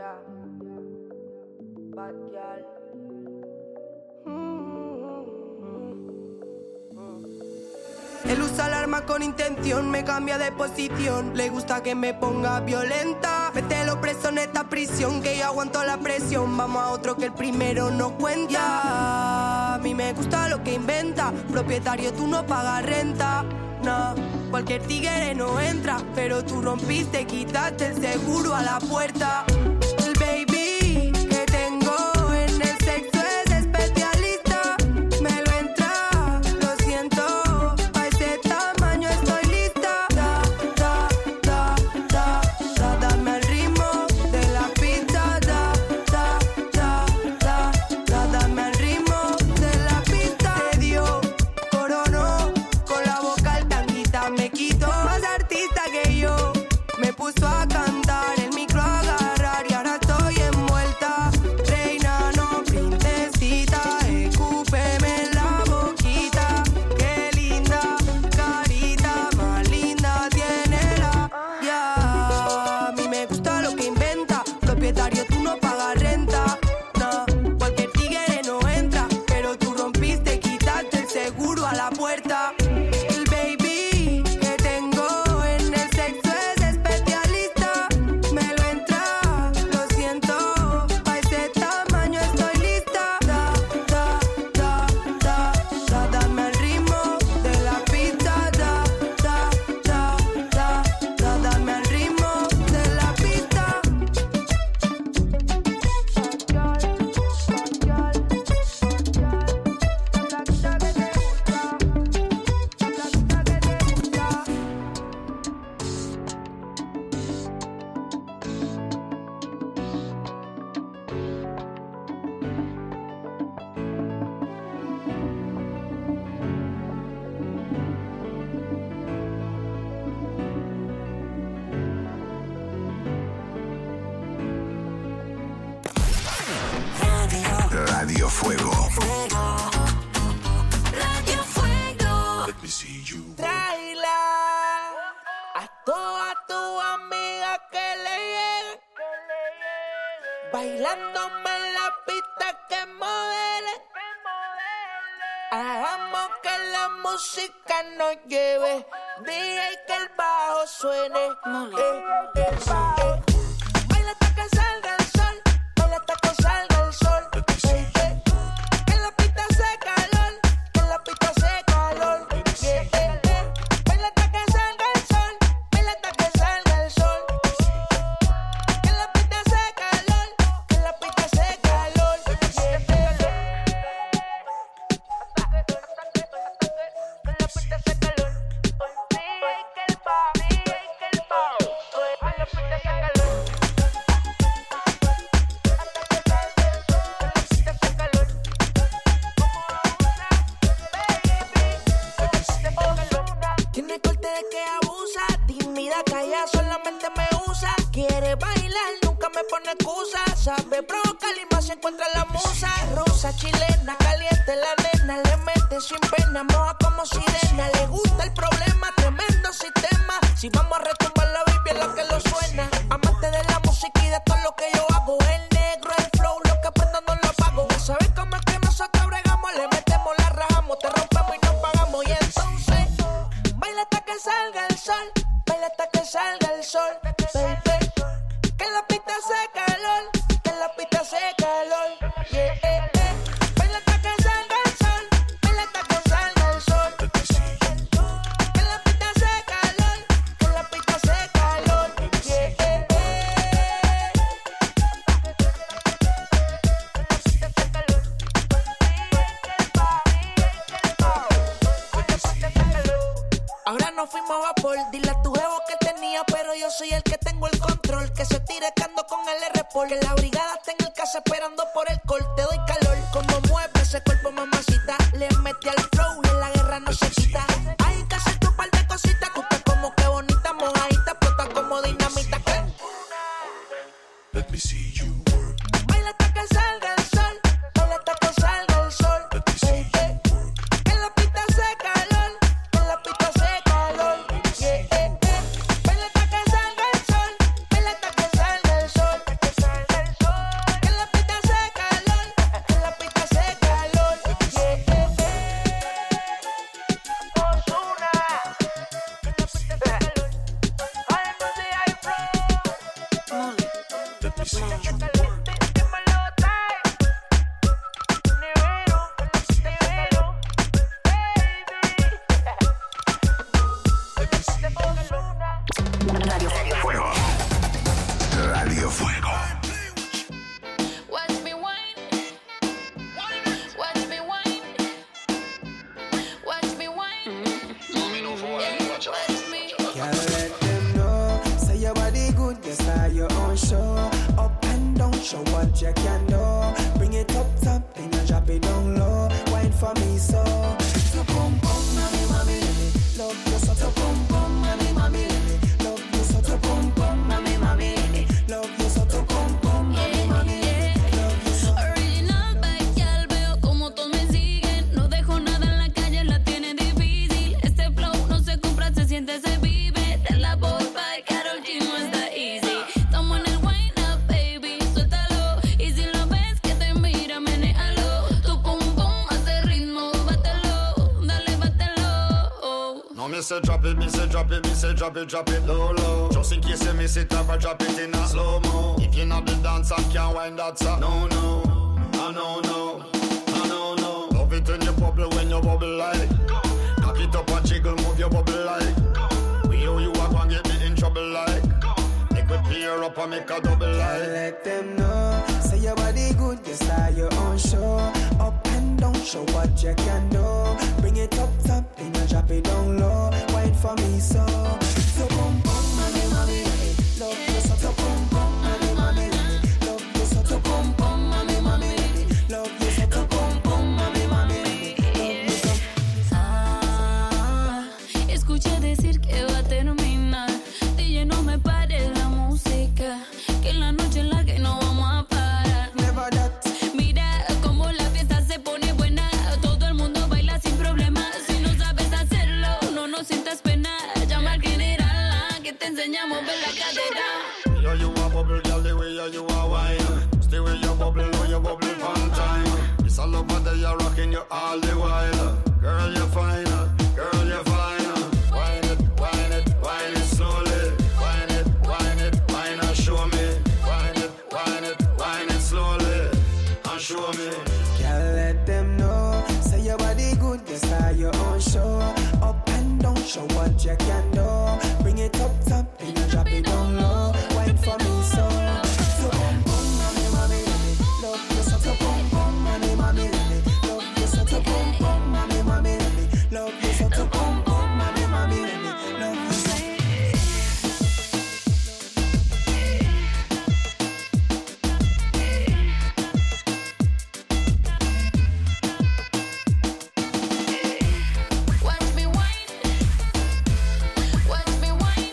Yeah. Bad girl. Él usa el arma con intención, me cambia de posición. Le gusta que me ponga violenta. Mételo preso en esta prisión, que yo aguanto la presión. Vamos a otro que el primero no cuenta. A mí me gusta lo que inventa. Propietario, tú no pagas renta. No, cualquier tigre no entra. Pero tú rompiste, quitaste el seguro a la puerta. El baby que tengo en el sexo es especialista. Me lo entra, lo siento. Pa' ese tamaño estoy lista. Dame al ritmo de la pista. Dame al ritmo de la pista. Te dio, coronó, con la boca el tanguita me quitó. Más artista que yo, me puso a cantar, el micro a agarrar y ahora estoy envuelta. Reina, no princesita, escúpeme en la boquita. Qué linda carita, más linda tiene la. Ya, a mí me gusta lo que inventa. Propietario, tú no pagas renta. No, cualquier tigre no entra. Pero tú rompiste, quitaste el seguro a la puerta. El baby que tengo en el sexo es especialista. Me lo entra, lo siento. Pa' ese tamaño estoy lista. Dame al ritmo de la pista. Dame al ritmo de la pista. Radio Fuego. Radio Fuego. Let me see you. Tráela a todas tus amigas que le lleguen, bailándome en la pista que modelen. Hagamos que la música nos lleve, DJ que el bajo suene. Baila hasta que salga el sol, baila hasta que salga el sol. Que la pista hace calor, que la pista hace calor. Baila hasta que salga el sol, baila hasta que salga el sol. Que la pista hace calor, que la pista hace calor. Tiene corte de que abusa, tímida, calla, solamente me usa. Quiere bailar, nunca me pone excusa. Sabe provocar y más se encuentra la musa. Rosa, chilena, caliente la nena. Le mete sin pena, moja como sirena. Le gusta el problema, tremendo sistema. Si vamos a retumbar la baby es lo que lo suena. Amante de la música y de todo lo que yo hago. El negro, el flow, lo que prendo no lo apago. ¿Sabes cómo es que nosotros bregamos? Le metemos, la rajamos, te rompemos y nos pagamos. Y entonces baila hasta que salga el sol, baila hasta que salga el sol, baby. Que la pista hace calor, que la pista hace calor, yeah. Baila hasta que salga el sol, baila hasta que salga el sol. Que la pista hace calor, que la pista hace calor, yeah. Ahora nos fuimos a vapor, dile a tu jevo que tenía, pero yo soy el que tengo el control. Que se tire cando con el R-Pol. Que la brigada está en el casa esperando por el call. Te doy calor, como mueve ese cuerpo, mamacita. Le metí al flow y en la guerra no se quita. Hay que hacer tu par de cositas. Tú estás como que bonita, mojadita, explota como dinamita. ¿Qué? Let me see you work. Baila hasta que salga el sol, baila hasta que salga el sol. Let me see you work. Que la pista hace calor, que la pista hace calor, yeah. Baila hasta que salga el sol, baila hasta que salga el sol. Radio Fuego. Watch me wine. Watch me wine. Watch me wine. Watch me. Can't let them know. Say your body good, you start your own show. Up and down, show what you can do. Bring it up top, then you drop it down low. Wine for me, so boom boom, mommy, mommy, love you so to boom boom, mommy, mommy, love you so to boom boom, mommy, mommy, love you so to boom boom, mommy, mommy, love you so. Original backyard, veo como todos me siguen. No dejo nada en la calle, la tiene difícil. Este flow no se compra, se siente, se vive. De la voz by Karol G no está easy. Estamos en el wine up, baby, suéltalo. Y si lo ves que te mira, menéalo. Tu pum pum hace ritmo, bátelo, dale, bátelo. No, me say drop it, me say drop it, me say drop it low, low. Just in case you miss it, I drop it in a slow-mo. If you're not the dance, I can't wind that song. No, no, I know, no, I know, no. Love it when you bubble, when you bubble like. Cock it up and jiggle, move your bubble like. We owe you are gonna get me in trouble like. Make me peer up and make a double like. Let them know. Say your body good, you start your own show. Up and down, show what you can do. Bring it up top, then you drop it down low. Wine for me, so boom boom, mommy, mommy, love you so to boom boom, mommy, mommy, love you so to boom boom, mommy, mommy, love you so to boom boom, mommy, mommy, love you so. Escuché decir que va a terminar. DJ, no me pare la música. Que la noche es larga y no vamos a parar. Never that. Mira cómo la fiesta se pone buena. Todo el mundo baila sin problema. Si no sabes hacerlo, no sientas pena. Llama al general que te enseña a mover la cadera. Yo, you a bubble, girl, the way you a wine. Stay with your bubble, oh, you bubble one time. It's all over there, you're rocking you all the while. Girl, you're fine, girl, you're fine. Wine it, wine it, wine it slowly. Wine it, wine it, wine and show me. Wine it, wine it, wine it slowly. And show me. Can't let them know. Say your body good, you start your own show. Up and down, show what you can do. Bring it up top, then you drop it down low. Wine for me, so boom boom, mommy, mommy, love you so to boom boom, mommy, mommy, love you so to boom boom, mommy, mommy, love you so to boom boom, mommy, mommy, love you so. Watch me wine. Watch me wine.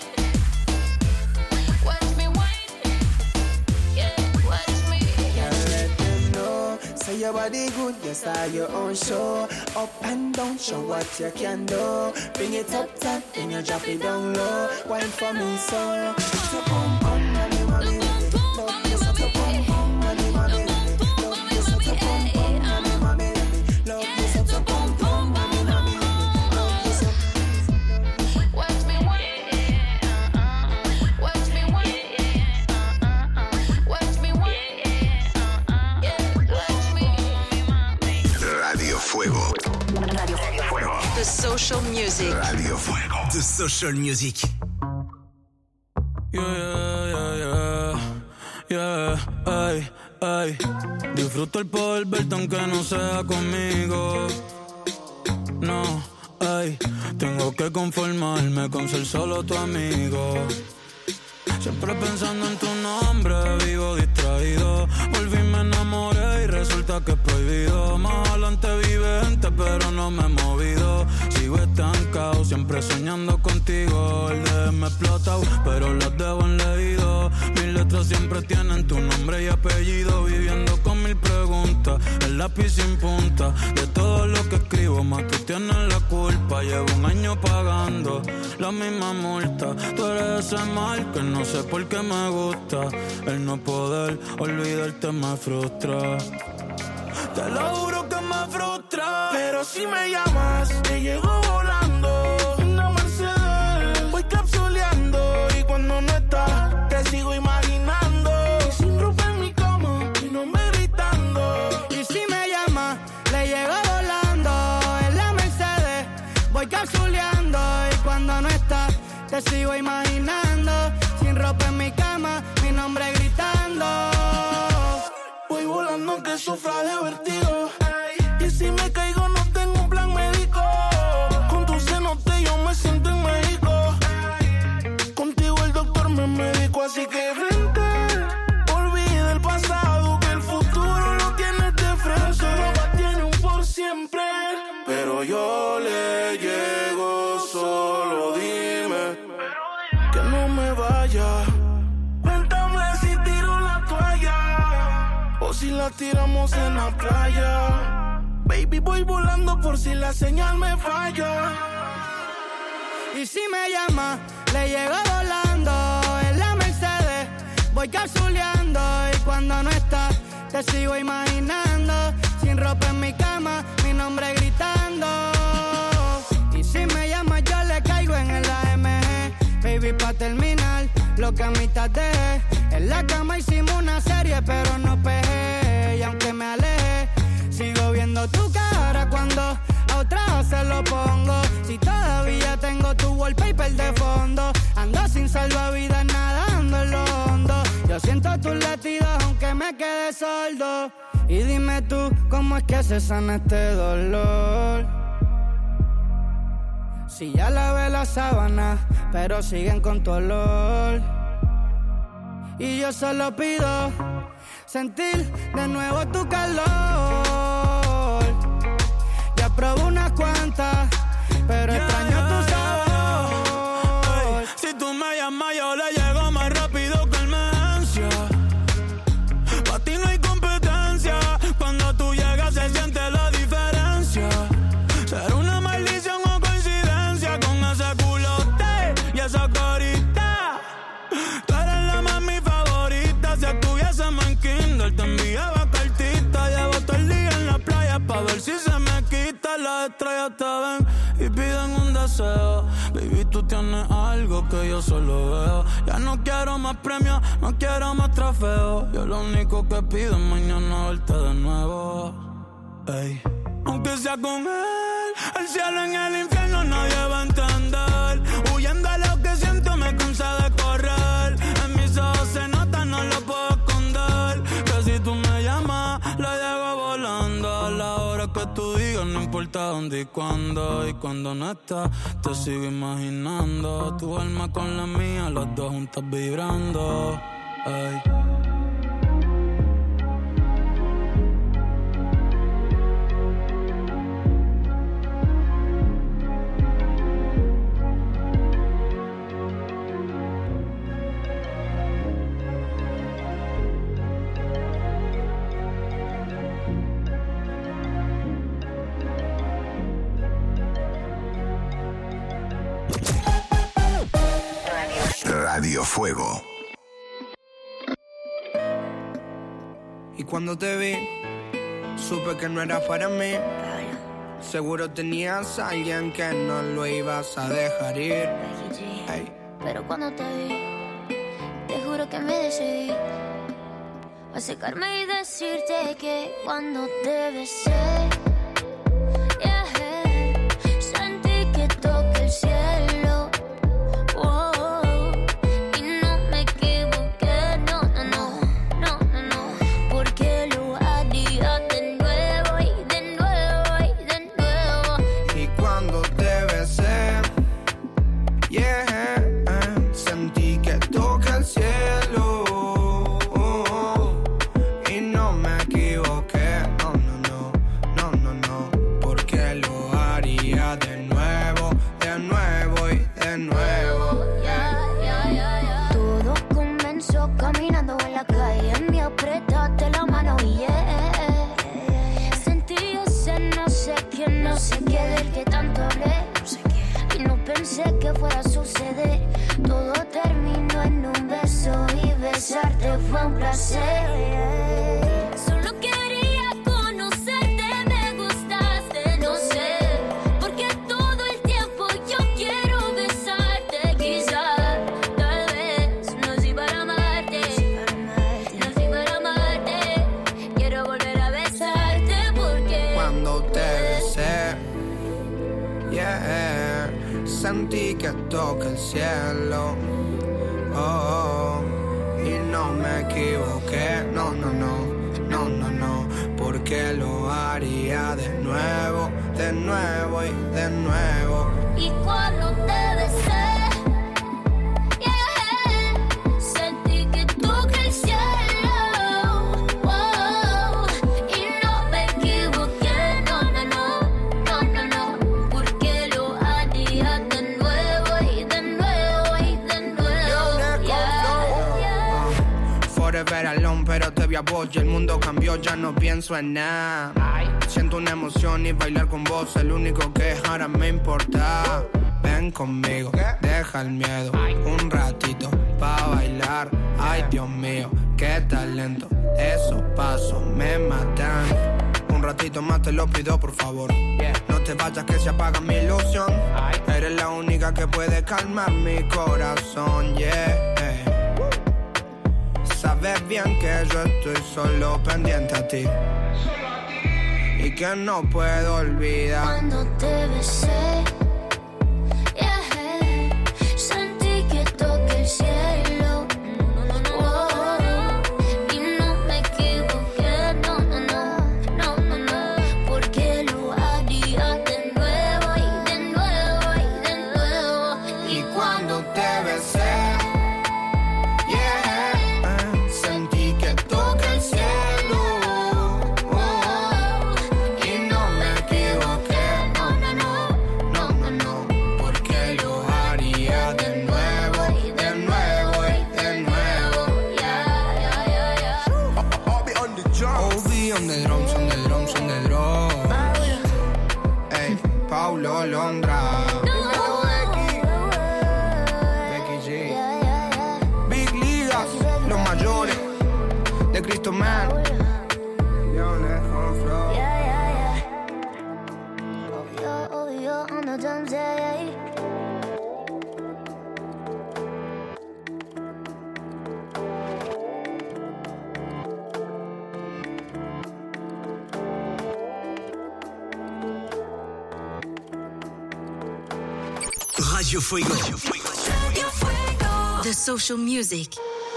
Watch me wine. Yeah, watch me. Can't let them know. Say your body good, you start your own show. Up and down, show what you can do. Bring it up top, then you drop it down low. Wine for me, so boom boom, mommy, mommy, love you so to boom boom, mommy, mommy, love you so to boom boom, mommy, mommy, love you so to boom boom, mommy, mommy, love you so. Watch me wine. Watch me wine. Watch me wine. Yeah, watch me. Radio Fuego. Radio Fuego. The social music. Radio Fuego. The social music. Yeah, ay, ay. Disfruto el poder verte aunque no sea conmigo. No, ay. Tengo que conformarme con ser solo tu amigo. Siempre pensando en tu nombre, vivo distraído. Volví, me enamoré y resulta que es prohibido. Más adelante vive gente, pero no me he movido. Sigo estancado, siempre soñando contigo. El DM me explota, pero las debo en leído. Mis letras siempre tienen tu nombre y apellido. Viviendo con mil preguntas, el lápiz sin punta. De todo lo que escribo, más tú tienes la culpa. Llevo un año pagando la misma multa. Tú eres ese mal que no sé por qué me gusta. El no poder olvidarte me frustra. Te lo juro que me frustra. Pero si me llamas, te llego volando. Una Mercedes, voy capsuleando. Y cuando no estás, te sigo imaginando. Y sin si la tiramos en la playa. Baby, voy volando por si la señal me falla. Y si me llama, le llego volando. En la Mercedes, voy cazuleando. Y cuando no estás, te sigo imaginando. Sin ropa en mi cama, mi nombre gritando. Y si me llama, yo le caigo en el AMG. Baby, pa' terminar, lo que a mitad dejé. En la cama hicimos una serie, pero no pegué. Y aunque me alejé, sigo viendo tu cara cuando a otra se lo pongo. Si todavía tengo tu wallpaper de fondo, ando sin salvavidas nadando en lo hondo. Yo siento tus latidos aunque me quede sordo. Y dime tú, ¿cómo es que se sana este dolor? Si ya lavé la sábana, pero siguen con tu olor. Y yo solo pido sentir de nuevo tu calor. Ya probé unas cuantas, pero extraño tu sabor. Si tú me llamas, yo le llego más rápido que emergencia. Pa' ti no hay competencia. Cuando tú llegas se siente la diferencia. Será una maldición o coincidencia con ese culote y esa carita. Tú eres la mami favorita. Si estuviésemos en Kindle te enviaba cartita. Llevo todo el día en la playa pa' ver si se me quita. Las estrellas te ven y piden un deseo. Baby, tú tienes algo que yo solo veo. Ya no quiero más premios, no quiero más trofeos. Yo lo único que pido es mañana verte de nuevo. Ey. Aunque sea con él, el cielo en el infierno nadie va a entender. Huyendo a lo que siento me cansa de correr. En mis ojos se nota, no lo puedo esconder. Que si tú me llamas, la llego volando. A la hora que tú digas, no importa dónde y cuándo. Y cuando no estás, te sigo imaginando. Tu alma con la mía, los dos juntos vibrando. Ey. Radio Fuego. Y cuando te vi, supe que no era para mí. Seguro tenías a alguien que no lo ibas a dejar ir. Hey. Pero cuando te vi, te juro que me decidí a acercarme y decirte que cuando te besé, sentí que toqué el cielo. Sentí que toca el cielo y no me equivoqué, no, porque lo haría de nuevo y de nuevo. Todo comenzó caminando en la calle, me apretaste la mano y sentí ese no sé qué del que tanto hablé. Y no pensé que fuera a suceder. Todo terminó en un beso y besarte fue un placer. Solo quería conocerte, me gustaste, no sé. Porque todo el tiempo yo quiero besarte. Quizás, tal vez, no soy para amarte. No soy para amarte. Quiero volver a besarte porque cuando te besé, sentí que toca el cielo, y no me equivoqué, no, porque lo haría de nuevo y de nuevo. Y cuando te besé, sentí que toca el cielo, y no me equivoqué, no, porque lo haría de nuevo y de nuevo. Forever alone, pero Pero te vi a vos y el mundo cambió, ya no pienso en nada. Siento una emoción y bailar con vos, el único que ahora me importa. Ven conmigo, deja el miedo, un ratito pa' bailar. Ay, Dios mío, qué talento, esos pasos me matan. Un ratito más te lo pido, por favor. No te vayas que se apaga mi ilusión. Eres la única que puede calmar mi corazón, yeah. Sabes bien que yo estoy solo pendiente a ti y que no puedo olvidar. Cuando te besé, sentí que toqué el cielo. Y no me equivoqué, no, porque lo haría de nuevo y de nuevo y de nuevo. Y cuando te besé, sentí que toqué el cielo. Y no me equivoqué, no, porque lo haría de nuevo y de nuevo y de nuevo. Obi on the drums, on the drums, on the drums. Ey, Paulo Londra. Becky G. Big Ligas, los mayores de Cristo Man. Oh, on the drums, Radio Fuego. The social music.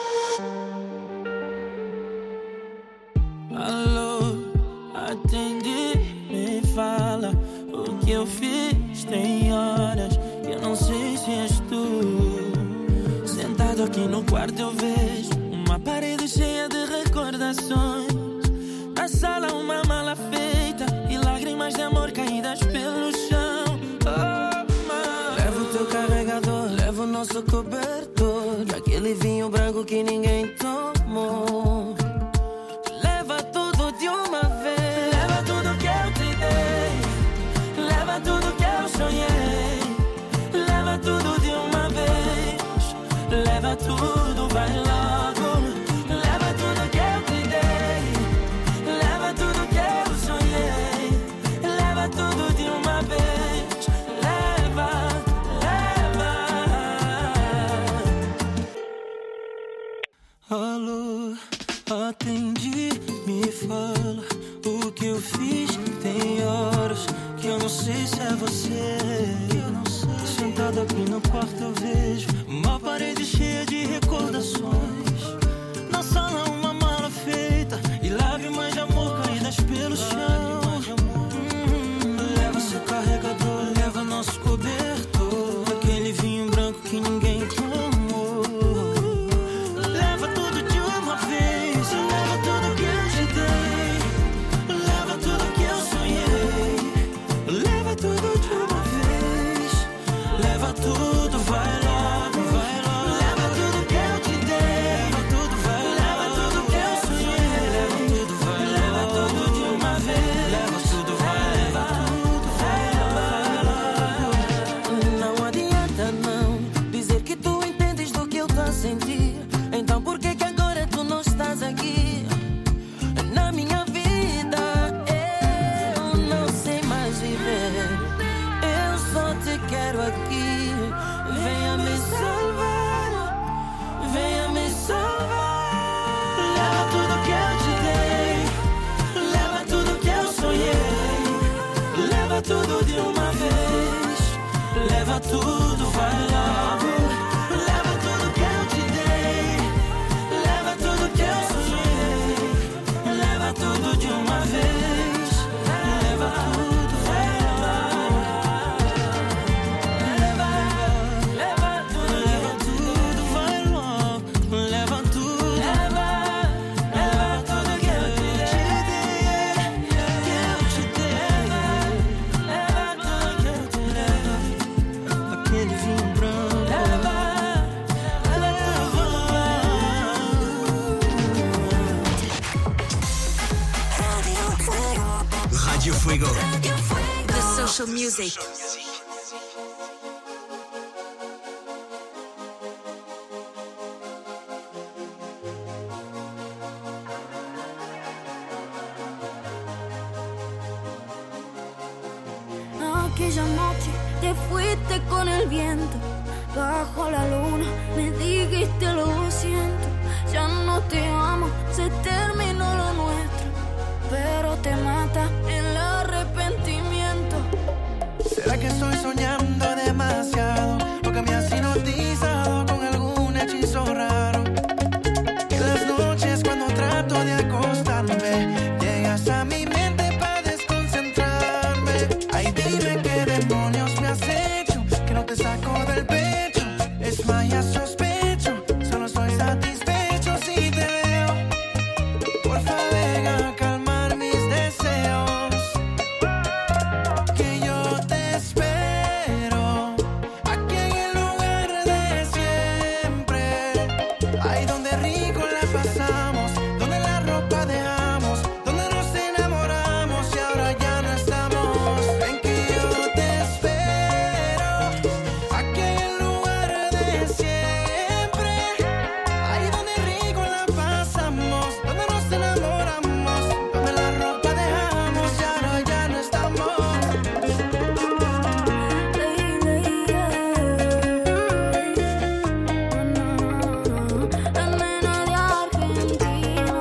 Alô, atende, me fala o que eu fiz. Tem horas que eu não sei se és tu. Sentado aqui no quarto eu vejo uma parede cheia de recordações. Na sala uma mala feita e lágrimas de amor caídas pelo chão. Leva o teu carregador, leva o nosso cobertor, aquele vinho branco que ninguém tomou. Leva tudo de uma vez, leva tudo que eu te dei, leva tudo que eu sonhei, leva tudo de uma vez, leva tudo, vai logo. Leva tudo que eu te dei, leva tudo que eu sonhei, leva tudo de uma vez. Alô, atende, me fala o que eu fiz. Tem horas que eu não sei se é você. Sentado aqui no quarto eu vejo uma parede cheia de recordações. Na sala uma mala feita e lágrimas de amor caídas pelo chão. Leva seu carregador, leva nosso cobertor, aquele vinho branco que ninguém tomou. Tudo vai logo, vai logo. Leva tudo que eu te dei, leva tudo, vai. Leva tudo que eu sonhei, leva tudo, vai. Leva tudo de uma vez, leva tudo, vai. Leva tudo, vai. Não adianta não dizer que tu entendes do que eu tô a sentir. Então por que que agora tu não estás aqui na minha vida? Eu não sei mais viver, eu só te quero aqui. Venha me salvar, venha me salvar. Leva tudo que eu te dei, leva tudo que eu sonhei, leva tudo de uma vez, leva tudo, vai logo. Leva tudo que eu te dei, leva tudo que eu sonhei, leva tudo de uma vez, leva tudo, vai logo. Aquele vinho branco Fuego. The Social Music. Aquella noche te fuiste con el viento, bajo la luna me dijiste lo siento. Ya no te amo, se terminó lo nuestro, pero te mata el arrepentimiento. ¿Será que estoy soñando demasiado? ¿O que me has hipnotizado con algún hechizo raro? Y las noches cuando trato de acostarme, llegas a mi mente para desconcentrarme. Ay, dime qué demonios me has hecho, que no te saco del pecho. Es más, ya sospecho, solo estoy satisfecho si te veo. Porfa, ven a calmar mis deseos, que yo te espero aquí en el lugar de siempre. Ahí donde rico la pasamos, donde la ropa dejamos, donde nos enamoramos y ahora ya no estamos. Ven que yo te espero aquí en el lugar de siempre. Ahí donde rico la pasamos, donde nos enamoramos, donde la ropa dejamos y ahora ya no estamos. La nena de Argentina.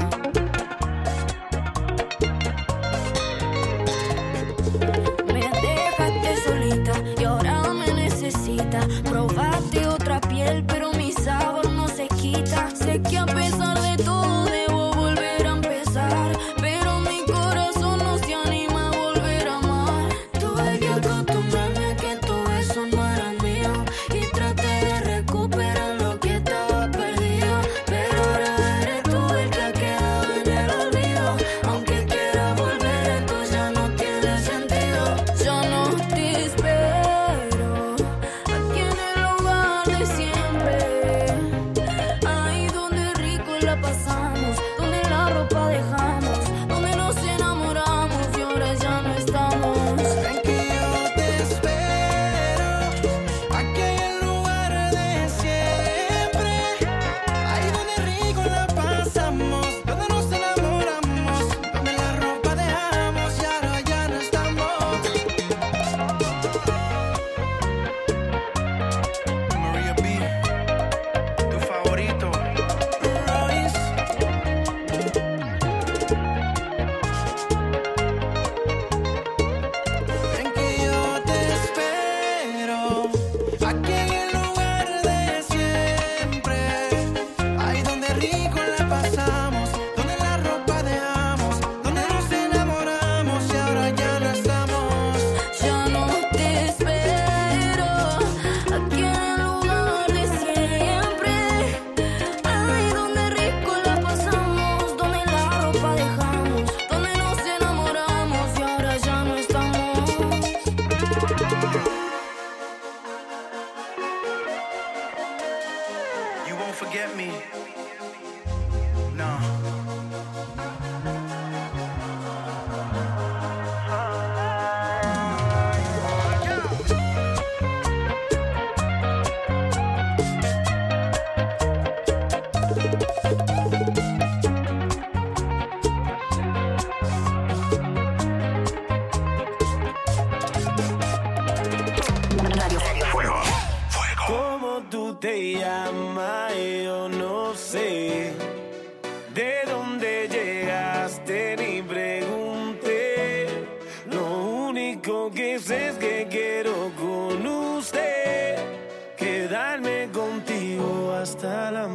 Me dejaste solita y ahora me necesitas. Probaste otra piel, pero mi sabor no se quita. Sé que a pesar de todo debo volver a empezar, pero mi corazón no se anima a volver a amar. Tuve que acostumbrarme a que todo eso no era mío y traté de recuperar lo que estaba perdido, pero ahora eres tú el que ha quedado en el olvido. Aunque quiera volver, esto ya no tiene sentido. Yo no te espero aquí en el lugar de siempre. Ahí donde rico la pasamos, donde la ropa dejamos, donde nos enamoramos y ahora ya no estamos. Ven que yo te espero aquí en el lugar de siempre. Ahí donde rico la pasamos, donde nos enamoramos, donde la ropa dejamos y ahora ya no estamos. Maria B, tu favorito, Royce. Ven que yo te espero aquí en el lugar de siempre. Ahí donde rico la pasamos, donde la ropa dejamos, donde nos enamoramos y ahora ya no estamos. Ya no te espero aquí en el lugar de siempre. Ahí donde rico la pasamos, donde la ropa dejamos, donde nos enamoramos y ahora ya no estamos. You won't forget me. No. ¿Cómo tú te llamas? Yo no sé. ¿De dónde llegaste? Ni pregunté. Lo único que sé es que quiero con usted quedarme contigo hasta el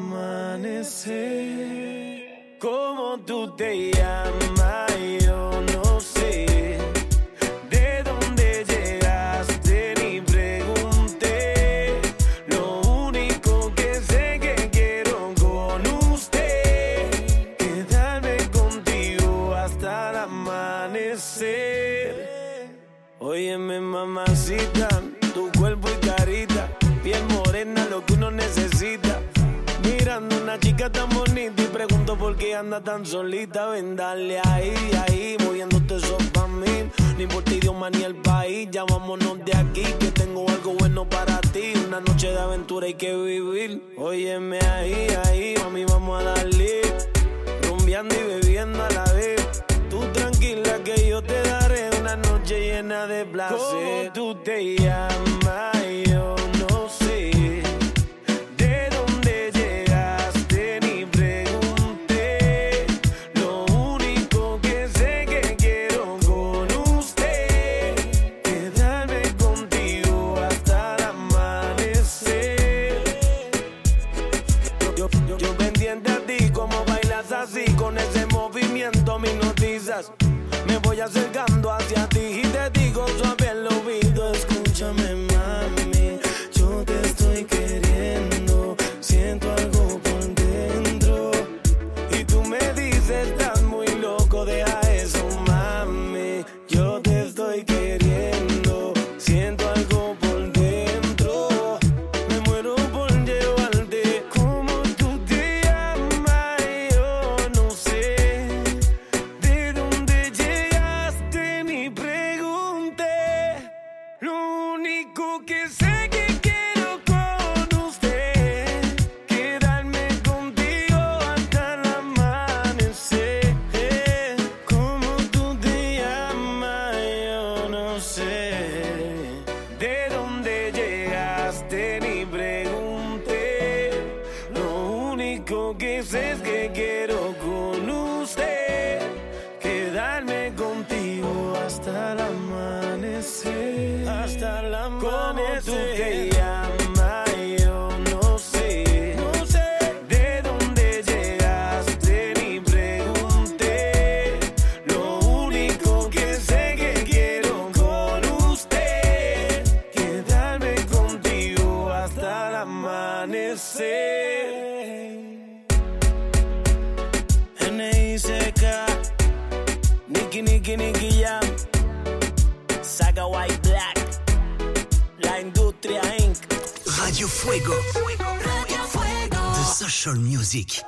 amanecer. ¿Cómo tú te llamas? Yo no sé. ¿De dónde llegaste? Ni pregunté. Lo único que sé que quiero con usted quedarme contigo hasta el amanecer. Óyeme, mamacita, tu cuerpo y carita, piel morena, lo que uno necesita. Mirando una chica tan bonita y pregunto por qué que anda tan solita, ven, dale ahí, ahí, moviéndote eso pa' mí. No importa idioma ni el país, ya vámonos de aquí, que tengo algo bueno para ti. Una noche de aventura hay que vivir. Óyeme ahí, ahí, mami, vamos a darle. Rumbeando y bebiendo a la vez. Tú tranquila que yo te daré una noche llena de placer. ¿Cómo tú te llamas? Yo no sé. ¿De dónde llegaste? Ni pregunté. Lo único que sé que quiero con usted, quedarme contigo hasta el amanecer. Yo pendiente a ti, como bailas así, con ese movimiento me hipnotizas. Me voy acercando hacia ti y te digo suave al oído, escúchame mami, yo te estoy queriendo, siento algo por dentro. Y tú me dices, estás muy loco, deja eso mami, yo te estoy queriendo, siento algo por dentro. Me muero por llevarte. ¿Cómo tú te llamas? Yo no sé. ¿De dónde llegaste? Ni pregunté. Lo único que sé que quiero con usted, quedarme contigo hasta el amanecer. ¿Cómo tú te llamas? Yo no sé. ¿De dónde llegaste? Ni pregunté. Lo único que sé es que quiero con usted, quedarme contigo hasta el amanecer. Hasta el amanecer. ¿Cómo tú te llamas? Yo no sé. No sé. ¿De dónde llegaste? Ni pregunté. Lo único que sé que quiero con usted, quedarme contigo hasta el amanecer. N.I.C.K. Nicky Jam, Saga White Black, La Industria Inc. Radio Fuego. Radio Fuego. The Social Music.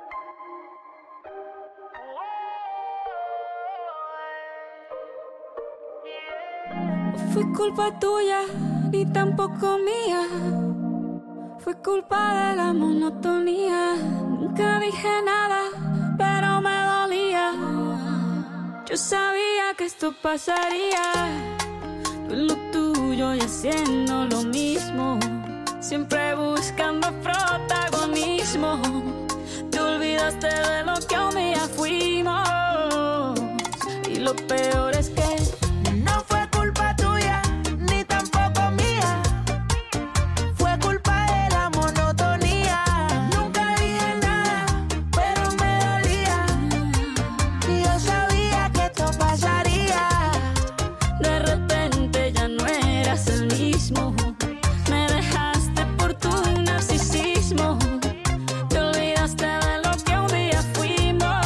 Fue culpa tuya, ni tampoco mía. Fue culpa de la monotonía. Nunca dije nada, pero me dolía. Yo sabía que esto pasaría. Tú en lo tuyo y haciendo lo mismo, siempre buscando protagonismo. Te olvidaste de lo que un día fuimos. Y lo peor es que No fue culpa tuya, ni tampoco mía. Fue culpa de la monotonía. Nunca dije nada, pero me dolía. Y yo sabía que esto pasaría. de repente ya no eras el mismo. Me dejaste por tu narcisismo. Te olvidaste de lo que un día fuimos.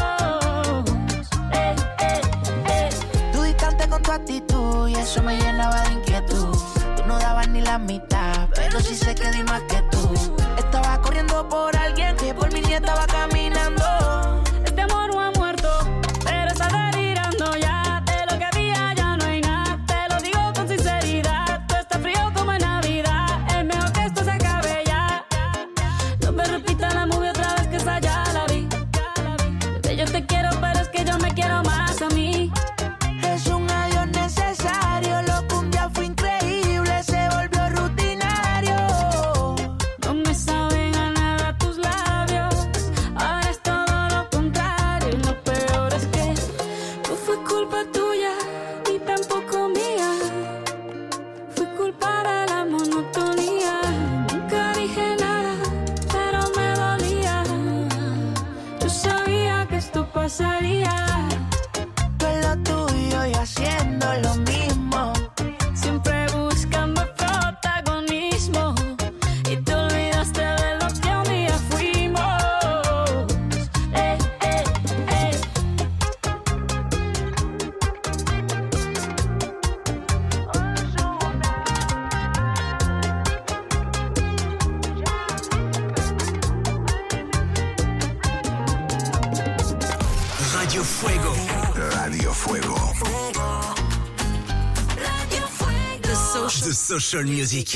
Tú distante con tu actitud y eso me llenaba de inquietud. Tú no dabas ni la mitad, pero sí sé que di más que tú. Estaba corriendo por alguien que por mí ni estaba caminando. Este amor no ha muerto, pero está delirando ya. De lo que había ya no hay nada. Te lo digo con sinceridad. Tú estás frío como en Navidad. Es mejor que esto se acabe ya. No me repita la movie otra vez, que esa ya la vi. Bebé, yo te quiero, pero es que yo me quiero más a mí. Es un adiós necesario, lo que un día fue increíble se volvió rutinario. No me saben a nada tus labios. Ahora es todo lo contrario. Y lo peor es que no fue culpa tuya, ni tampoco mía. Fue culpa de la monotonía. Nunca dije nada, pero me dolía. Yo sabía que esto pasaría. Tú en lo tuyo y haciendo lo mismo. Siempre buscando protagonismo. Y te olvidaste de lo que un día fuimos. Radio Fuego. Radio Fuego. Radio Fuego. The Social Music.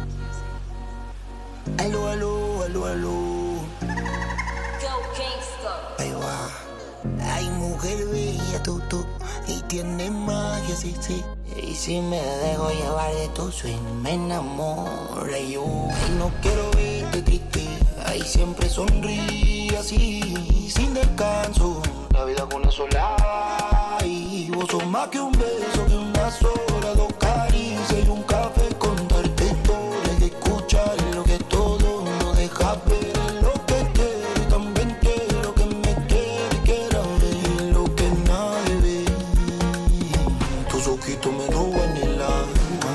Aló, aló, aló, aló. Go Gangsta. Ahí va. Ay, mujer bella, tú, y tiene magia, sí, sí. Y si me dejo llevar de tu swing, me enamora yo. Ay, no quiero verte triste, ay, siempre sonríe así, sin descanso. La vida con una sola. Y vos sos más que un beso, que una sola, dos caricias y un café, contarte historias y escuchar lo que todo no deja ver. Lo que quiero y también quiero que me quiera y quiera ver lo que nadie ve. Tus ojitos me roban el alma.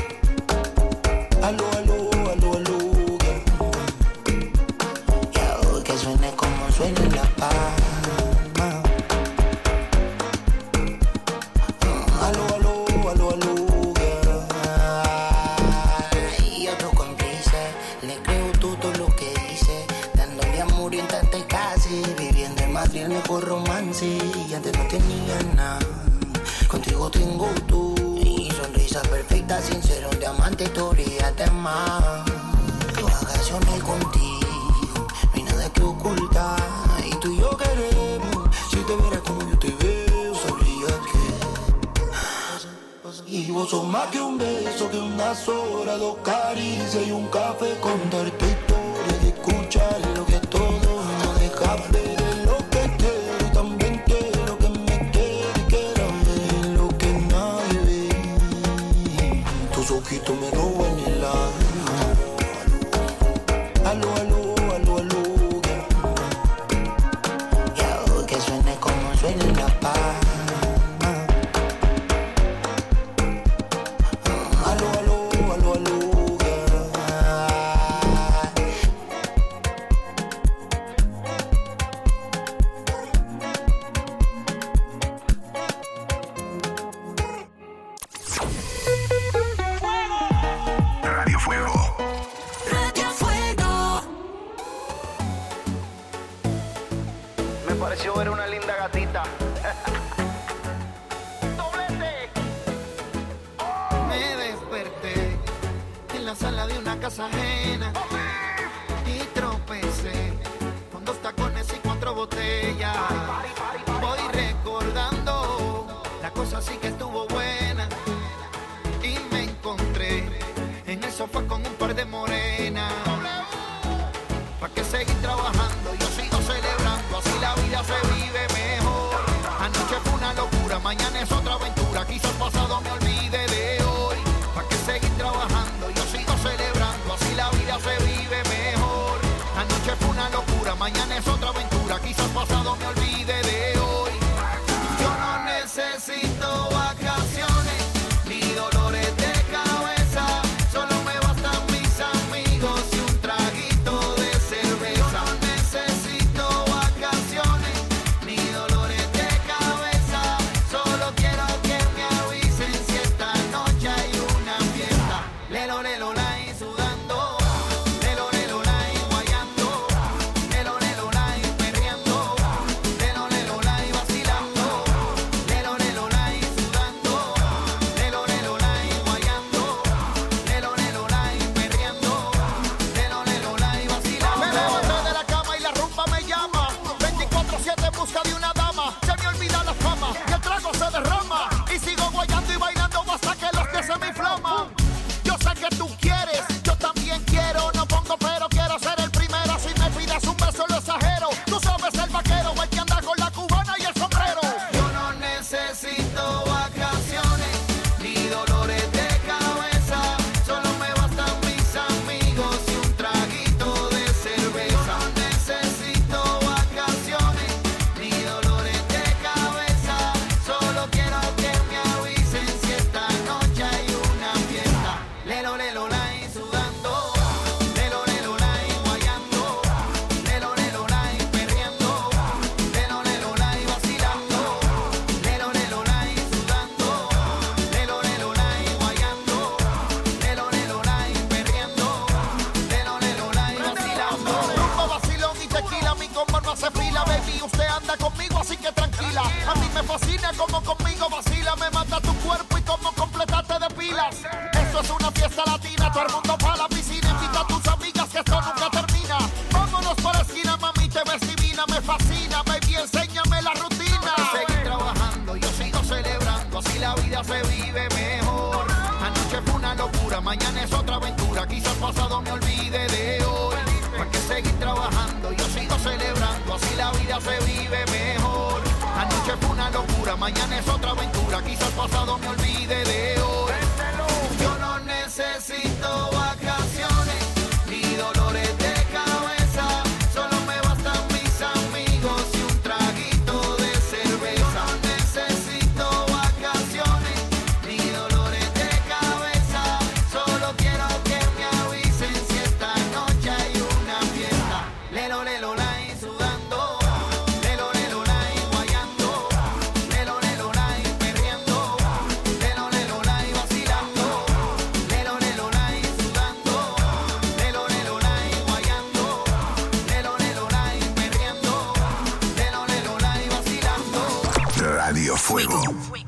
Aló, aló, aló, aló, yeah. Que suene como suena en la palma. Aló, aló, aló, aló, yeah. Y otro cómplice, le creo todo lo que dice, dándole amor en tanta y casi, viviendo en Madrid el mejor romance. Y antes no tenía nada, contigo tengo tú. Y sonrisa perfecta, sincero, un diamante, historia de más. Vacaciones contigo, no hay nada que ocultar. Y tú y yo queremos, si te vieras como yo te veo, sabrías que. Y vos sos más que un beso, que unas horas, dos caricias y un café, contarte historias y escuchar lo que todo no deja ver. Lo que quiero y también quiero que me quiera y quiera ver lo que nadie ve. Tus ojitos me roban el alma. Aló, aló, aló, aló, yeah. Que suene como suena en la palma. Aló, aló, aló, aló, yeah. Radio Fuego. Radio Fuego. Me pareció ver una linda gatita. Me desperté en la sala de una casa ajena y tropecé con 2 tacones y 4 botellas. Voy recordando, la cosa sí que estuvo buena y me encontré en el sofá con un par de morenas. ¿Pa' qué seguir trabajando? Yo sigo celebrando, así la vida se vive mejor. Anoche fue una locura, mañana es otra aventura. Quizás pasado me olvide de hoy. ¿Pa' qué seguir trabajando? Yo sigo celebrando, así la vida se vive mejor. Anoche fue una locura, mañana es otra aventura. Quizás pasado me olvide de hoy. Yo no necesito vacaciones ni dolores de cabeza. Solo me bastan mis amigos y un traguito de cerveza. Yo no necesito vacaciones ni dolores de cabeza. Solo quiero que me avisen si esta noche hay una fiesta. Lelo, lelo, la y sudando. Lelo, lelo, la y guayando. Lelo, lelo, la y perreando. Lelo, como conmigo vacila, me mata tu cuerpo y como completarte de pilas. Esto es una fiesta latina, todo el mundo para la piscina. Invita a tus amigas que esto nunca termina. Vámonos por la esquina, mami, te ves divina, me fascina, baby, enséñame la rutina. Seguir trabajando, yo sigo celebrando, así la vida se vive mejor. Anoche fue una locura, mañana es otra aventura, quizás pasado me olvide de hoy. Porque seguir trabajando, yo sigo celebrando, así la vida se vive mejor. Anoche fue una locura, mañana es otra aventura, quizás pasado me olvide de hoy. Yo no necesito vacaciones, ni dolores de cabeza, solo me bastan mis amigos y un traguito de cerveza. No necesito vacaciones, ni dolores de cabeza, solo quiero que me avisen si esta noche hay una fiesta. Lelo, lelo, lai, sudando, lelo, lelo, lai, guayando, lelo, lelo, lai, perreando, lelo, lelo, lai, vacilando, lelo, lelo, lai, sudando, lelo, lelo, lai, guayando, lelo, lelo, lai, perreando, lelo, lelo, lai, vacilando. Radio Fuego.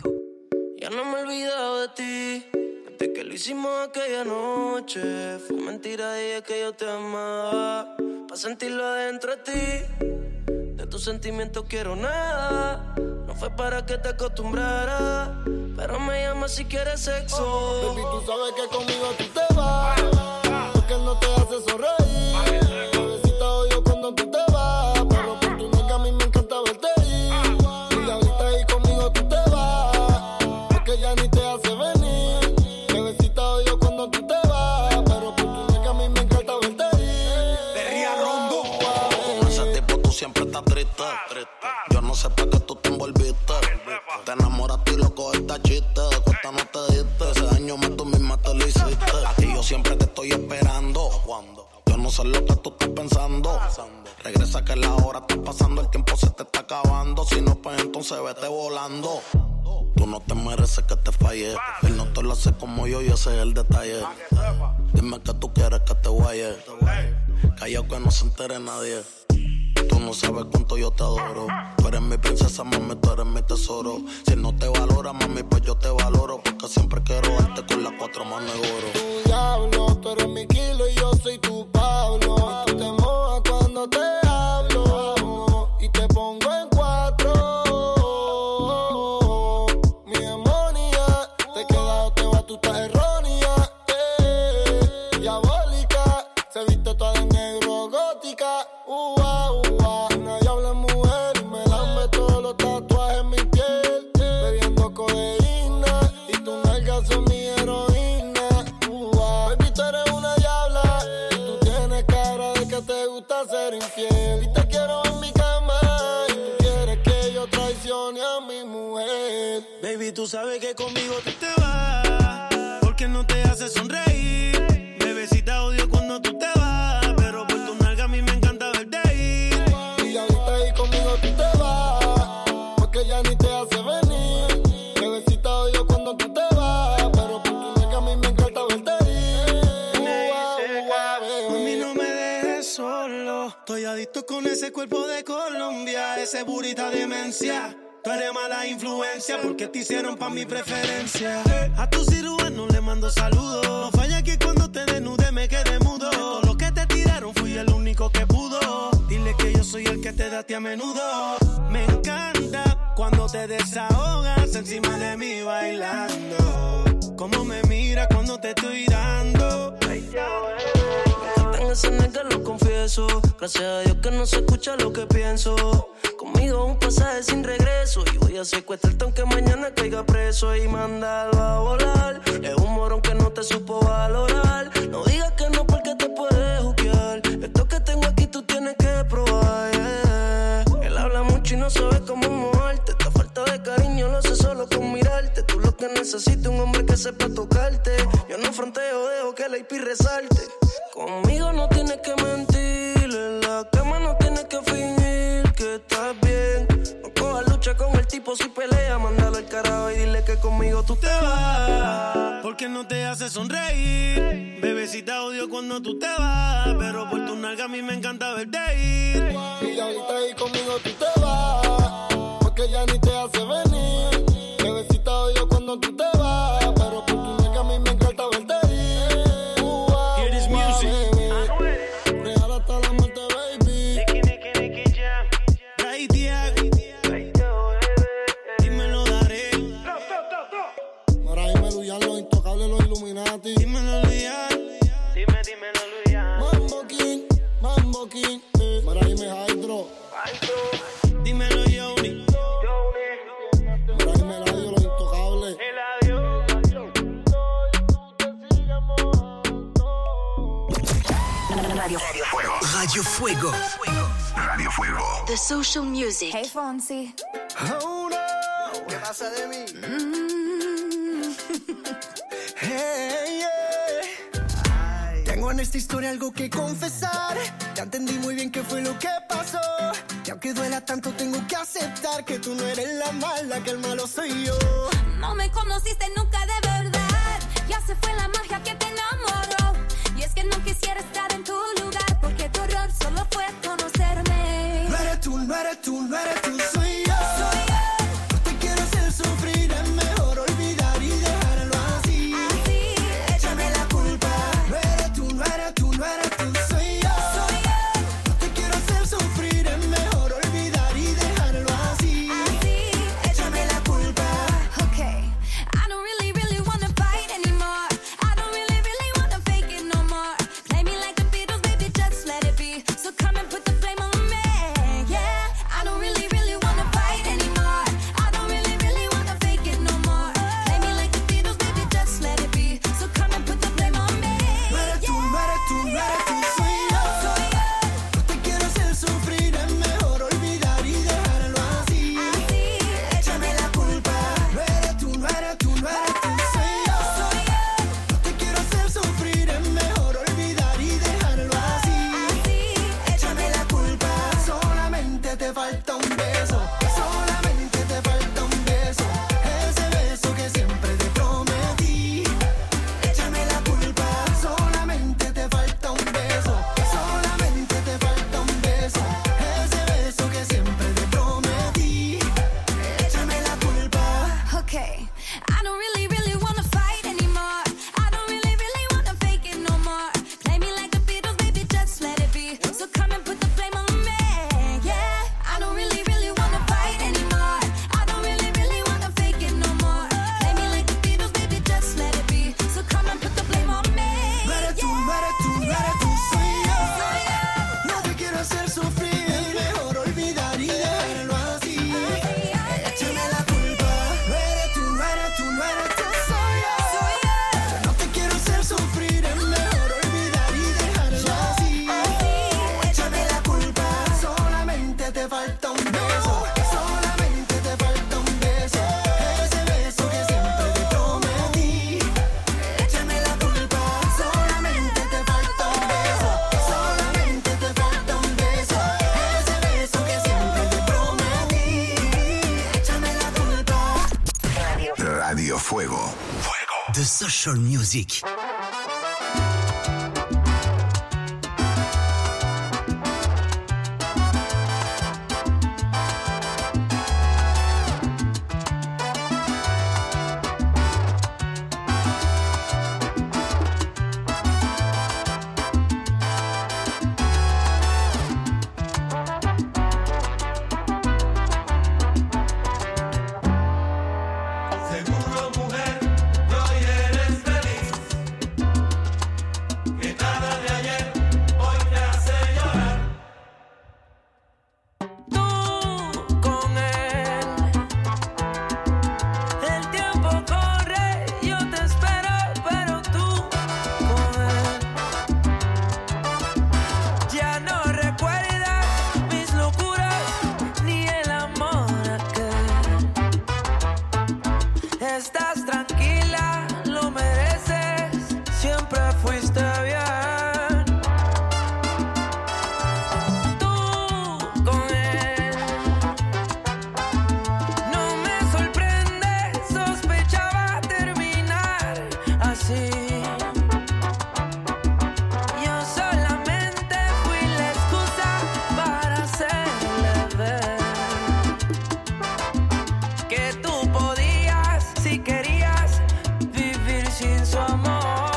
Ya no me he olvidado de ti, desde que lo hicimos aquella noche. Fue mentira, dije que yo te amaba, pa' sentirlo adentro de ti. De tus sentimientos quiero nada, no fue para que te acostumbraras, pero me llamas si quieres sexo. Baby, tú sabes que conmigo tú te vas, porque él no te hace sonreír. Bebecita odio cuando tú te vas, pero por tu nalga a mí me encanta verte ir. Y ahorita ahí conmigo tú te vas, porque ya ni te hace venir. Bebecita odio cuando tú te vas, pero por tu nalga a mí me encanta verte ir. Perría Rondo. Con ese tipo tú siempre estás triste. Yo no sé para qué tú te envolviste. Te enamoraste y loco esta chiste. De cuesta no te diste. Ese daño más tú misma te lo hiciste. A ti yo siempre te estoy esperando. Yo no sé lo que tú estás pensando. Regresa que la hora está pasando, el tiempo se te está acabando. Si no, pues entonces vete volando. Tú no te mereces que te falle. Él no te lo hace como yo y ese es el detalle. Dime que tú quieres que te guaye. Callao que no se entere nadie. Tú no sabes cuánto yo te adoro. Tú eres mi princesa, mami, tú eres mi tesoro. Si él no te valora, mami, pues yo te valoro. Porque siempre quiero darte con las 4 manos de oro. Tu diablo, tú eres mi kilo y yo soy tu Pablo. Y tú te mojas cuando te hablo y te pongo en 4. Mi demonia, te queda o te va, tú estás errónea. Diabólica, se viste toda de negro, gótica. Nadie habla mujer y me lame todos los tatuajes en mi piel. Bebiendo codeína y tus nalgas son mi heroína. Baby, tú eres una diabla y tú tienes cara de que te gusta ser infiel. Y te quiero en mi cama y tú quieres que yo traicione a mi mujer. Baby, tú sabes que conmigo tú te vas, porque no te hace sonreír. Bebecita odio cuando tú te vas, pero por tu nalga a mí me encanta verte ir. Y ahorita ahí conmigo tú te vas, porque ya ni te hace venir. Bebecita odio cuando tú te vas, pero por tu nalga a mí me encanta verte ir. Mami, no me dejes solo, estoy adicto con ese cuerpo de Colombia, ese burrito demencia. Tú eres mala influencia porque te hicieron pa' mi preferencia. A tu cirujano le mando saludos. No falla que cuando te desnude me quedé mudo. De todo lo que te tiraron fui el único que pudo. Dile que yo soy el que te da a ti a menudo. Me encanta cuando te desahogas encima de mí bailando. Cómo me mira cuando te estoy dando. Esa nega lo confieso, gracias a Dios que no se escucha lo que pienso. Conmigo un pasaje sin regreso y voy a secuestrarte aunque mañana caiga preso y mandarlo a volar. Es un morón que no te supo valorar. No digas que no porque te puedes juquear. Esto que tengo aquí tú tienes que probar, yeah. Él habla mucho y no sabe cómo moverte. Esta falta de cariño lo hace solo con mirarte. Tú lo que necesitas un hombre que sepa tocarte. Yo no fronteo, dejo que la IP resalte. Conmigo no tienes que mentir, en la cama no tienes que fingir que estás bien. No cojas lucha con el tipo si pelea, mándalo al carajo y dile que conmigo tú te vas. Porque no te hace sonreír, bebecita odio cuando tú te vas, pero por tu nalga a mí me encanta verte ir. Y ahorita ahí conmigo tú te vas, porque ya ni te hace venir. Radio Fuego. Radio Fuego. The Social Music. Hey, Fonsi. Oh no, ¿qué pasa de mí? Hey, yeah. Tengo en esta historia algo que confesar. Ya entendí muy bien qué fue lo que pasó. Y aunque duela tanto, tengo que aceptar que tú no eres la mala, que el malo soy yo. No me conociste nunca de verdad. Ya se fue la magia que te enamoró. Y es que no quisiera estar en tu lugar, porque tu error solo fue conocerme. No eres tú, no eres tú, no eres tú, soy yo. No te quiero hacer sufrir, es mejor olvidar y dejarlo así. Échame la culpa. No eres tú, no eres tú, no eres tú, soy yo. No te quiero hacer sufrir, es mejor olvidar y dejarlo así. Échame la culpa. Okay, I don't really, really wanna fight anymore. I don't really, really wanna fake it no more. Play me like the Beatles, baby, just let it be. So come and put the blame on me, yeah. I don't really, really wanna fight anymore. I don't really, really wanna fake it no more. Play me like the Beatles, baby, just let it be. So come and put the blame on me, No eres tú, no eres tú, no eres tú, soy yo. No te quiero hacer sufrir, es mejor olvidar y dejarlo así. Échame la culpa. No eres tú, no eres tú, no eres tú, soy yo. No te quiero hacer sufrir, es mejor olvidar y dejarlo así. Échame la culpa. Solamente te falta un beso. Solamente te falta un beso. Ese beso que siempre te prometí. Échame la culpa. Solamente te falta un beso. Solamente te falta un beso. Ese beso que siempre te prometí. Échame la culpa. Okay, I don't really, really wanna fight anymore. I don't really, really wanna fake it no more. Play me like the Beatles, baby, just let it be. So come and put the blame on me, yeah. I don't really, really wanna fight anymore. I don't really, really wanna fake it no more. Play me like the Beatles, baby, just let it be. So come and put the blame on me. No eres tú, no eres tú, no eres tú, soy yo. No te quiero hacer sufrir, es mejor olvidar y dejarlo así. Échame la culpa. No eres tú, no eres tú, no eres tú, soy yo. No te quiero hacer sufrir, es mejor olvidar y dejarlo así. Échame la culpa. Solamente te falta un beso. Solamente te falta un beso. Ese beso que siempre te prometí. Échame la culpa. Solamente te falta un beso. Solamente te falta un beso. Ese beso que siempre te prometí. Échame la culpa. Radio Fuego. The Social Music. Seguro, mujer, que hoy eres feliz. Que nada de ayer hoy te hace llorar. Tú con él, el tiempo corre, yo te espero, pero tú con él, ya no recuerdas mis locuras ni el amor aquel. Estás tranquila, lo mereces, siempre fuiste bien. Tú con él, no me sorprende, sospechaba terminar así. Yo solamente fui la excusa para hacerle ver que tú podías, si querías, vivir sin su amor.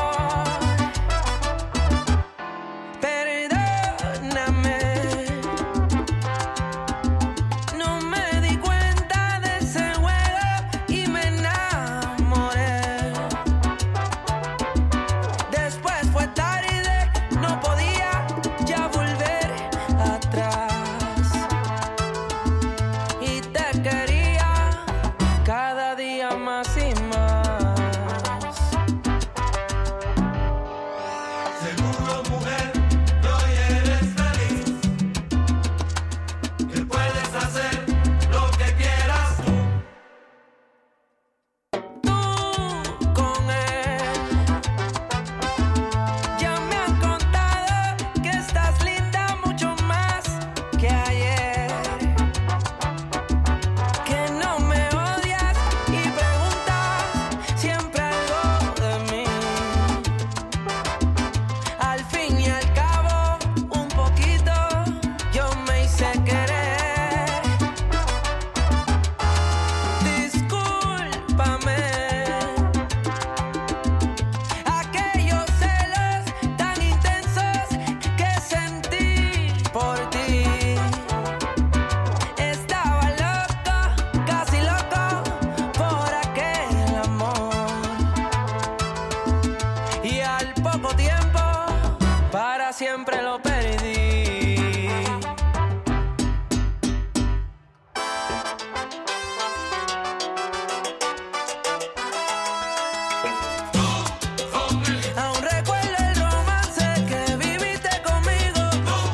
Perdóname, no me di cuenta de ese juego y me enamoré. Después fue tarde, no podía ya volver atrás. Y te quería cada día más y más. Seguro, mujer, que hoy eres feliz. siempre lo perdí. Aún recuerdo el romance que viviste conmigo.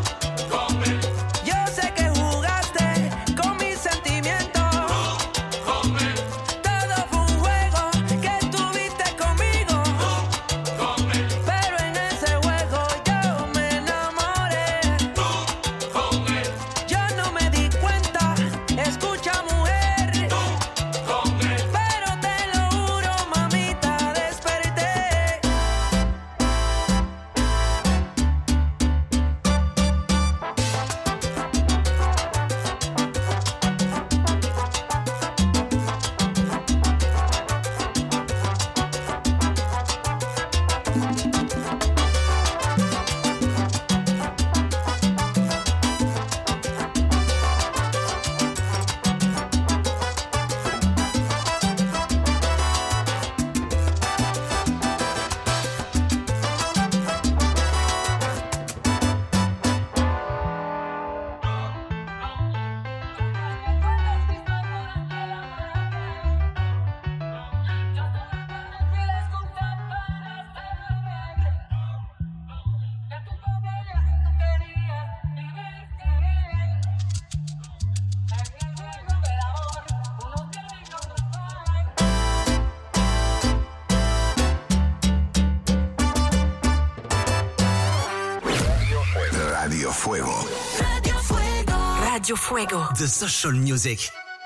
Yo sé que jugaste con mis sentimientos. Todo fue un juego que tuviste conmigo. Pero en ese juego yo me enamoré. Yo no me di cuenta, escucha mujer. Pero te lo juro, mamita, desperté. Radio Fuego. Radio Fuego. Radio Fuego. The Social Music.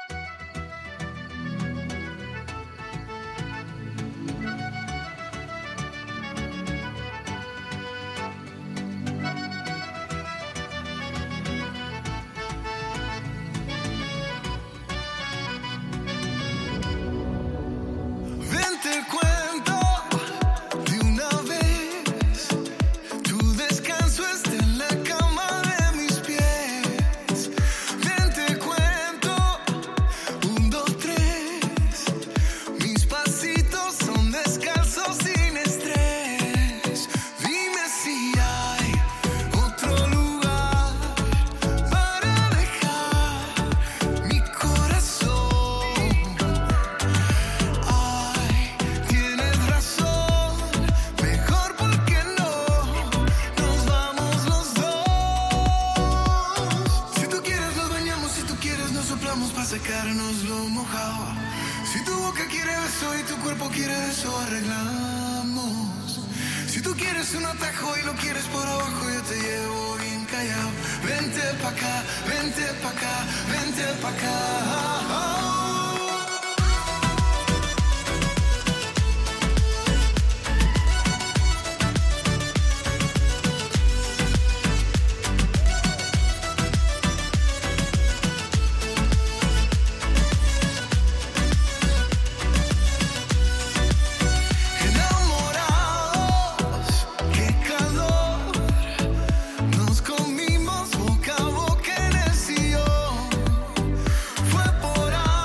Ven, te cuento de una vez. Tu descanso está en la cama de mis pies. Ven, te cuento, 1, 2, 3. Mis pasitos son descalzos sin estrés. Dime si hay otro lugar para dejar mi corazón. Ay, tienes razón, mejor porque no nos vamos los dos. Si tú quieres nos bañamos, si tú quieres nos soplamos para secarnos lo mojado. Si tu boca quiere beso y tu cuerpo quiere eso, arreglamos. Si tú quieres un atajo y lo quieres por abajo, yo te llevo bien callado. Vente pa' acá, vente pa' acá, vente pa' acá. Enamorados, qué calor. Nos comimos boca a boca en el sillón. Fue por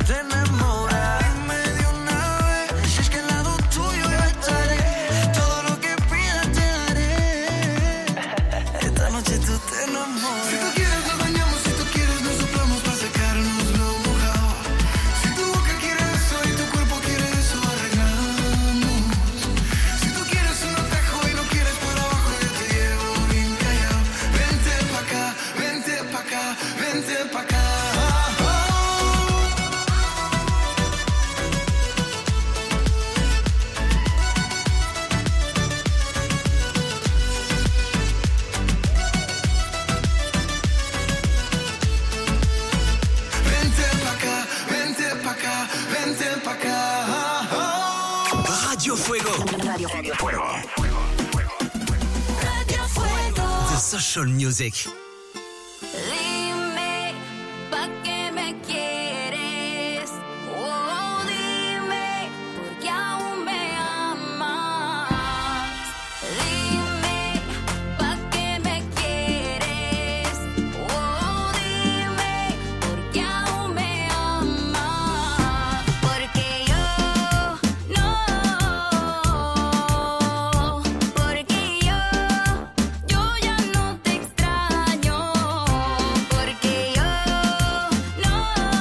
te enamoras. Dime de una vez, si es que al lado tuyo yo estaré. Todo lo que pidas te daré. Esta noche tú te enamoras. Si tú quieres nos bañamos, si tú quieres nos soplamos para secarnos lo mojado. Si tu boca quiere eso y tu cuerpo quiere eso, arreglamos. Si tú quieres un atajo y no quieres por abajo, yo te llevo bien callado. Vente pa' acá, vente pa' acá, vente pa' acá. Radio Fuego. Radio Fuego. Radio Fuego. The Social Music. Dime, ¿pa' qué me quieres? Oh, dime, ¿por qué aún me amas? Dime, ¿pa' qué me quieres? Oh, dime, ¿por qué aún me amas? Porque yo no, porque yo ya no te extraño. Porque yo no,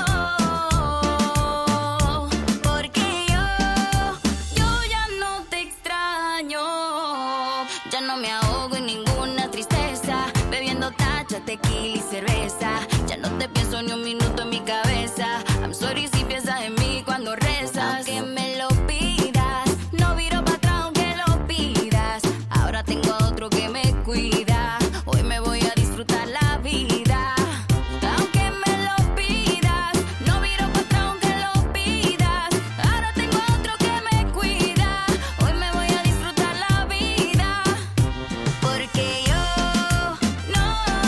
porque yo ya no te extraño. Ya no me ahogo en ninguna tristeza, bebiendo tacha, tequila y cerveza. Ya no te pienso ni un minuto en mi cabeza. I'm sorry si piensas en mí cuando rezas. Aunque me lo pidas, no viro para atrás aunque lo pidas. Ahora tengo a otro que me cuida. Hoy me voy a disfrutar la vida. Aunque me lo pidas, no viro para atrás aunque lo pidas. Ahora tengo a otro que me cuida. Hoy me voy a disfrutar la vida. Porque yo no,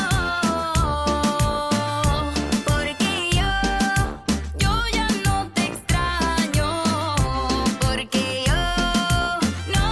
porque yo ya no te extraño. Porque yo no,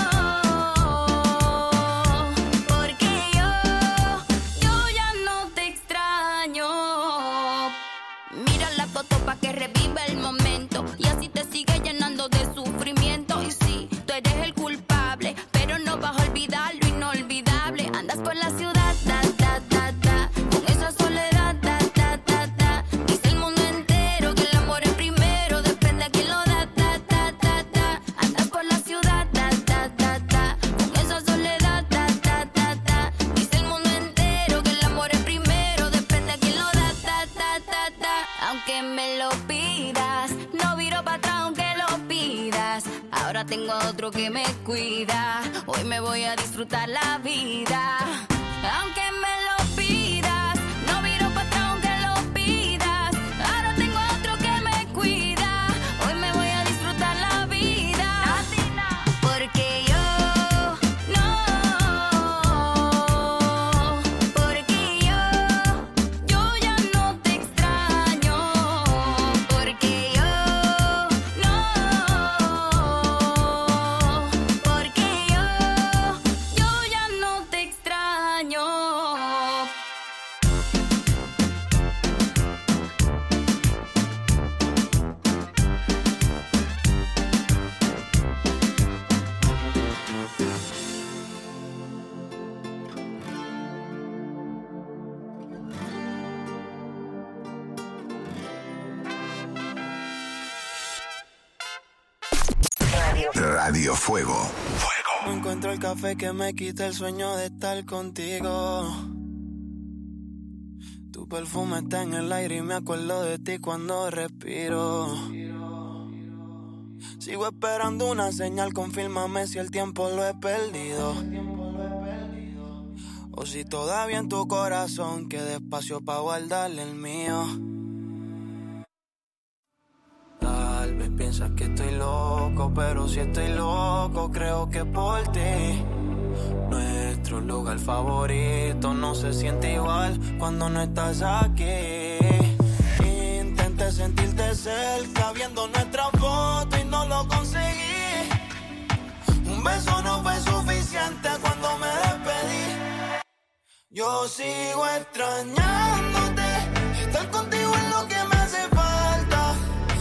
porque yo ya no te extraño. Mira la foto pa' que reviva el momento y así te sigue llenando de sufrimiento. Y sí, tú eres el culpable, pero no vas a olvidar lo inolvidable. Andas por la ciudad, da, da, da, da, con esa soledad, da, da, da, da. Dice el mundo entero que el amor es primero, depende a quién lo da, da, da, da, da. Andas por la ciudad, da, da, da, da, con esa soledad, da, da, da, da. Dice el mundo entero que el amor es primero, depende a quién lo da, da, da, da, da. Aunque me lo pidas, no viro para atrás aunque lo pidas. Ahora tengo a otro que me cuida. Hoy me voy a disfrutar la vida. Aunque me lo pidas, no viro para atrás aunque lo pidas. Ahora tengo a otro que me cuida. Hoy me voy a disfrutar la vida. Porque yo no, porque yo ya no te extraño. Porque yo no, porque yo ya no te extraño. Radio Fuego. No encuentro el café que me quita el sueño de estar contigo. Tu perfume está en el aire y me acuerdo de ti cuando respiro. Sigo esperando una señal, confírmame si el tiempo lo he perdido. O si todavía en tu corazón queda espacio para guardarle el mío. Tal vez piensas que estoy loco, pero si estoy loco creo que por ti. Nuestro lugar favorito no se siente igual cuando no estás aquí. Intenté sentirte cerca viendo nuestra foto y no lo conseguí. Un beso no fue suficiente cuando me despedí. Yo sigo extrañándote, estar contigo es lo que me hace falta.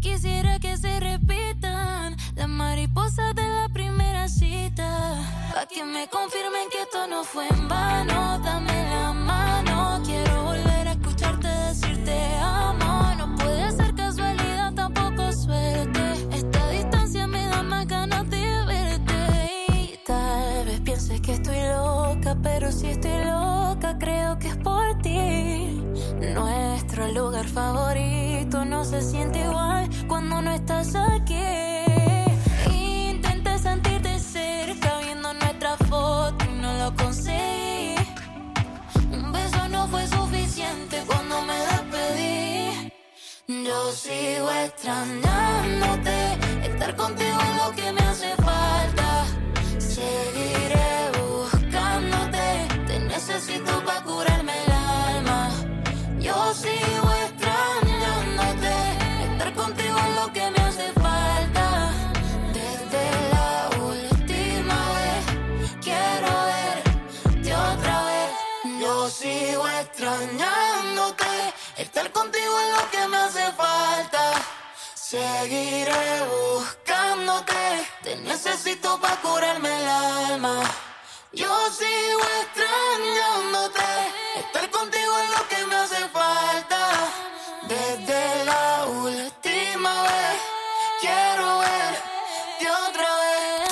Quisiera que se repitan las mariposas de la primera cita, pa' que me confirmen que esto no fue en vano. Dame la mano, quiero volver a escucharte decir te amo. No puede ser casualidad, tampoco suerte. Esta distancia me da más ganas de verte. Y tal vez pienses que estoy loca, pero si estoy loca creo que es por ti. Nuestro lugar favorito no se siente igual cuando no estás aquí. Intenté sentirte cerca viendo nuestra foto y no lo conseguí. Un beso no fue suficiente cuando me despedí. Yo sigo extrañándote, estar contigo es lo que me hace falta. Seguiré buscándote, te necesito pa' curarme el alma. Yo sigo extrañándote, estar contigo es lo que me hace falta. Desde la última vez, quiero verte otra vez. Yo sigo extrañándote, estar contigo es lo que me hace falta. Seguiré buscándote, te necesito pa' curarme el alma. Yo sigo extrañándote, estar contigo es lo que me hace falta. Desde la última vez, quiero verte otra vez.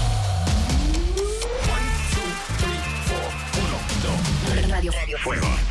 1, 2, 3, 4, 1, 2. Radio Fuego.